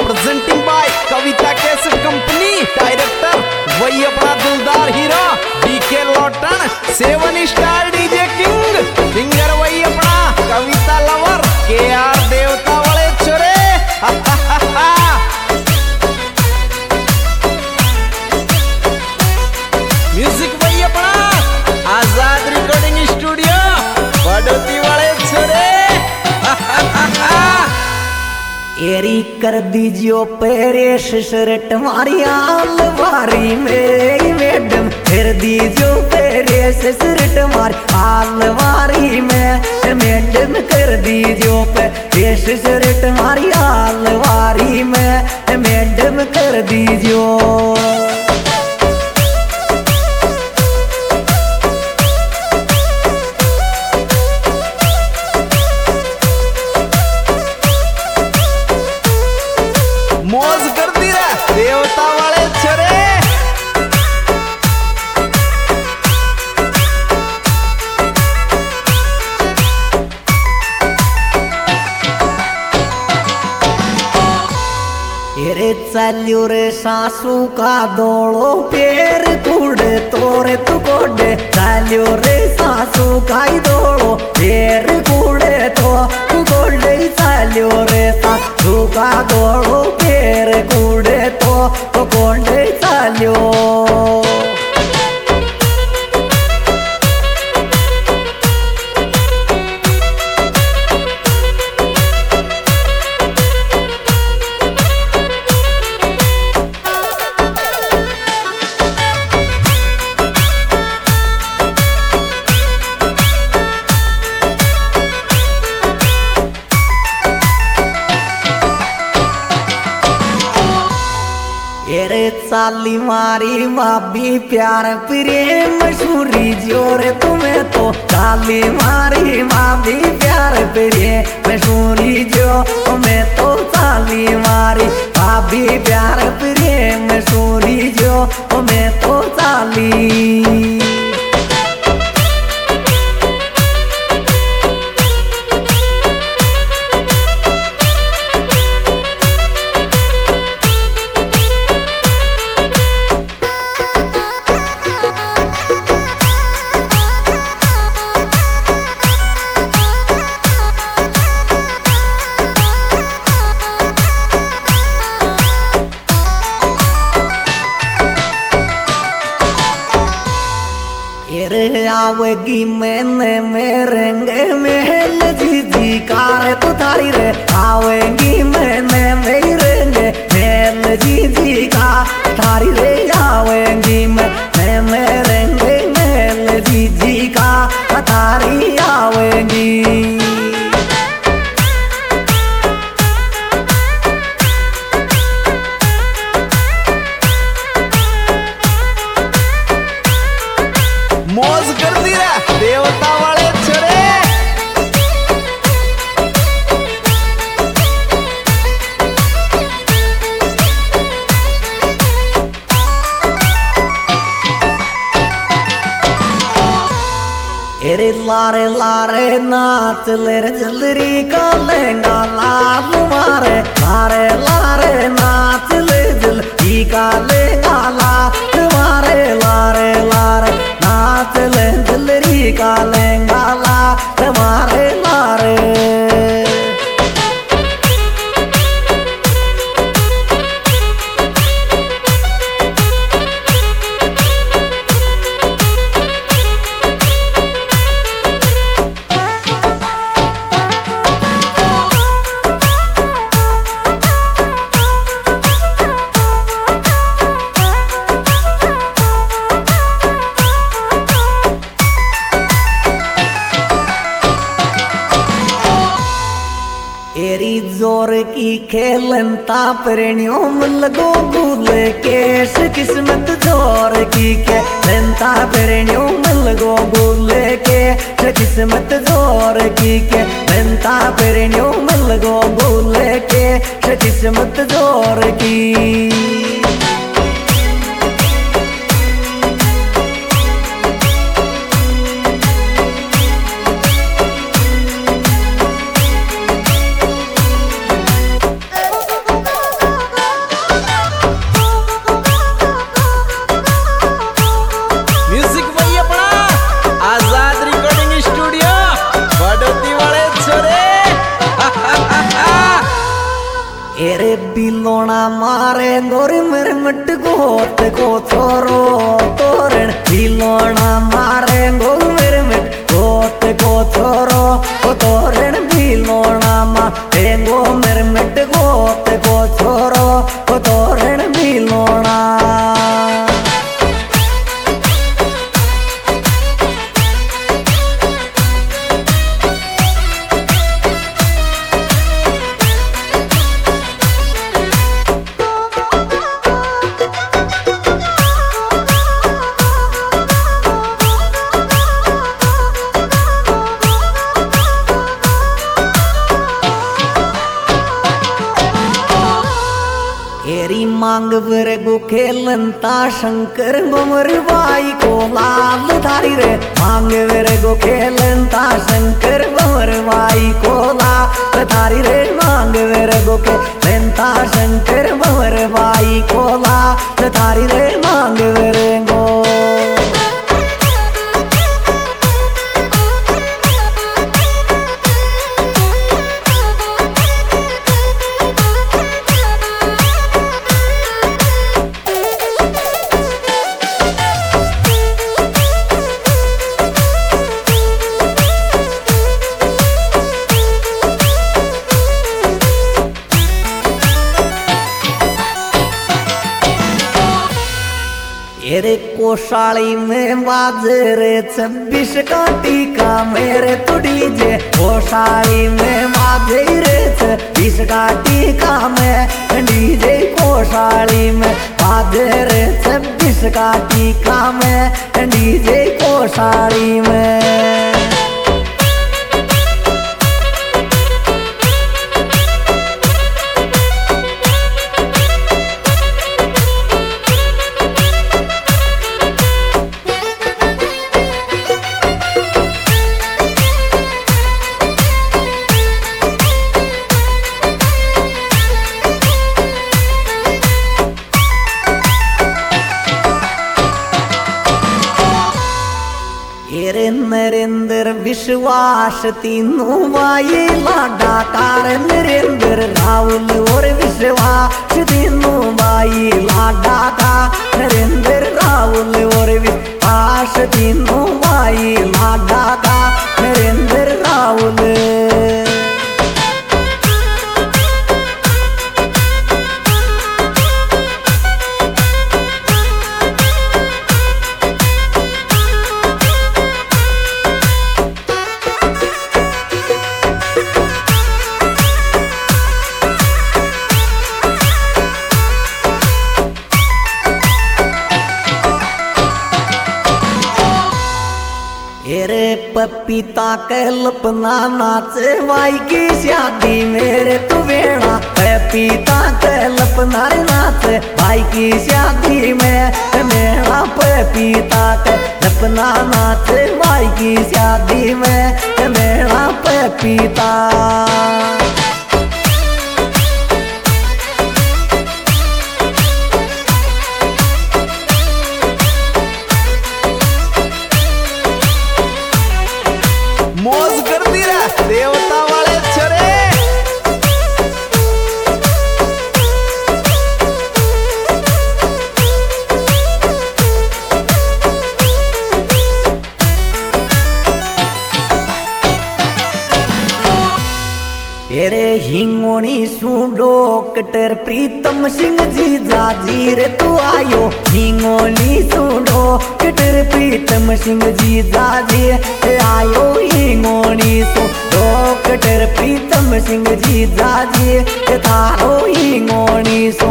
Presenting by Kavita cassette company. Director वही अपना दिलदार हीरो डीके लॉटन, 7 स्टार डीजे किंग। सिंगर वही अपना कविता लवर केआर देवता वाले छोरे। म्यूजिक वही अपना आजाद रिकॉर्डिंग स्टूडियो बड़ौती वाले छोरे। एरी कर दीजियो पेरेश शर्ट मारी आलवारी में मैडम, फिर दीजियो पेरेश शर्ट मारी आलवारी में मैडम, कर दीजियो पेरेश शर्ट मारी आलवारी में मैडम, कर दीजियो। मौज कर दी रे देवता वाले छोरे। रे चाल्यो रे सासू का दौड़ो पैर कूड़े तोरे तू कोडे, चाल्यो रे सासू का दौड़ो पैर कूड़े तो तू कोडे, चाल्यो रे सासू का दौड़ो पैर कूड़े तो कोडे चाल्यो। रे चाली मारी भाभी प्यार प्रेम सूरी जोरे तुम्हें तो, चाली मारी भाभी प्यार प्रेम सूरी जो मैं तो, चाली मारी भाभी प्यार प्रेम सूरी जो मैं तो चाली। आवेगी मैंने मेरेंगे महल जी कार तो थारी रे, आवेगी मैंने मेरेंगे महल जी का थारी रे, आवेगी मैं मेरेंगे महल जी का थारी आवेगी। मौज कर दी रे देवता वाले छोरे। एरे लारे लारे नाच ले रे जलरी का लहंगा लाल मारे, लारे लारे नाच ले जलरी का लहंगा लाल मारे, लारे लारे नाच ले जलरी का लहंगा लाल मारे लारे। एरी जोर की खेलता प्रणियों लगो गुले केश, किस्मत जोर की खेलता प्रणियों लगो गुले केश, किस्मत जोर की खेलता प्रणियों लगो गुले केश, किस्मत जोर की। एरे बिलोना मारे गोरी मेरे मट गोत को छोरो तोरण बिलोना मारे गोरी मेरे मट गोत को छोरो तोरण बिलोना मारे गो मेरे मट गोत को छोरो तोरण बिलोना। एरी मांग वर गो खेलनता शंकर बमर बाई को लाल धारी रे मांग वर गो खेलनता शंकर बमर बाई को लाल धारी रे मांग वर गो खेलनता शंकर बमर बाई को लाल धारी रे मांग वर गो। एरे कोशाली में बाजे रे 26 का टीका मेरे तो डीजे कोशाली में बाजे रे 26 का टीका में डीजे कोशाली में बाजे रे 26 का टीका में डीजे कोशाली में। एरे नरेंद्र विश्वास तीनों भाई लाडा कार नरेंद्र राहुल और विश्वास तीनों भाई लाडा का नरेंद्र राहुल और विश्वास तीनों भाई लाडा का नरेंद्र राहुल। एरे पपीता कल्पना नाचे भाई की शादी मेरे तो बेड़ा पपीता कल्पना नाचे भाई की शादी में मेरा पपीता कल्पना नाचे भाई की शादी में मेरा पपीता। मौज कर दी रे देवता वाले छरे। एरे हिंगोनी सुडो कटर प्रीतम सिंह जी जाजी रे तू आयो हिंगोनी सुडो कटर प्रीतम सिंह जी जाजी आयो हिंगोनी सुडो कटर प्रीतम सिंह जी जाजी थारो हिंगोनी सो।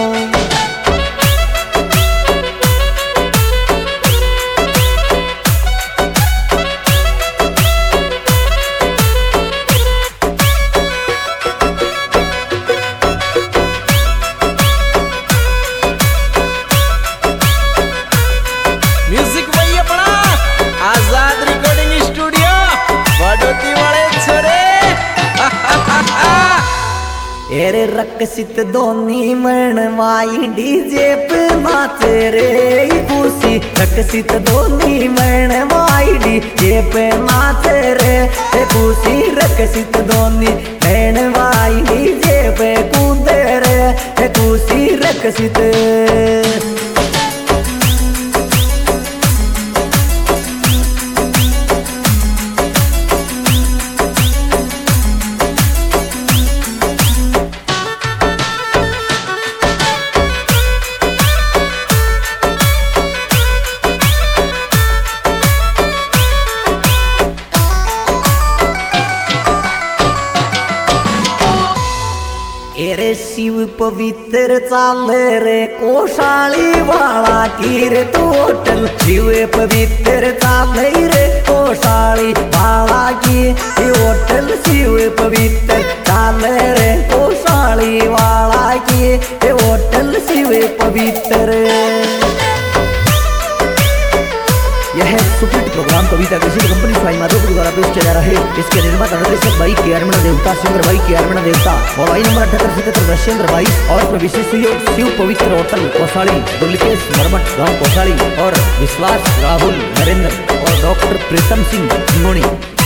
म्यूजिक वही अपना आजाद रिकॉर्डिंग स्टूडियो बड़ोती वाले छोरे। एरे रकसित दोनी मनवाई डीजे पे नाचे रे खुशी रकसित दोनी मनवाई डीजे पे नाचे रे खुशी रकसित दोनी मनवाई डीजे पे कूदे विकसित। रे शिव पवित्र चाले रे कोशाळी वाळा की रे तो होटल। शिव पवित्र चाले रे कोशाळी वाळा की होटल। शिव पवित्र चाले रे कोशाळी वाळा की होटल। शिव पवित्र। यह सुपरहिट प्रोग्राम कविता कृषि कंपनी साई माधोपुर द्वारा पेश किया जा रहा है। इसके निर्माता निर्देशक भाई के अरमण देवता, सिंगर भाई के अरमण देवता, मोबाइल नंबर 7877 वैश्येंद्र 22 और विशेष सहयोग शिव पवित्र होटल कोसाड़ी, दुलकेश मरमट गांव कोसाड़ी और विश्वास राहुल नरेंद्र और डॉक्टर प्रीतम सिंह हिंगोनी।